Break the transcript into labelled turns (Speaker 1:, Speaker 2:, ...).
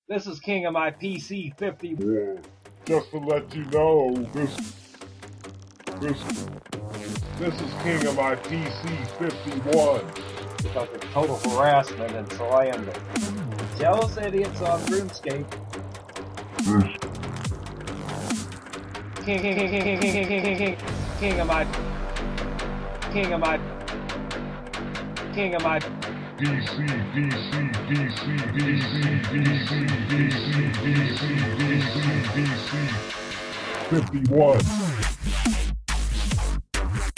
Speaker 1: This is King of my PC 50.
Speaker 2: Just to let you know, this is King of my PC 51.
Speaker 1: Fucking total harassment and slander. Jealous idiots on RuneScape. King of my
Speaker 2: DC 51.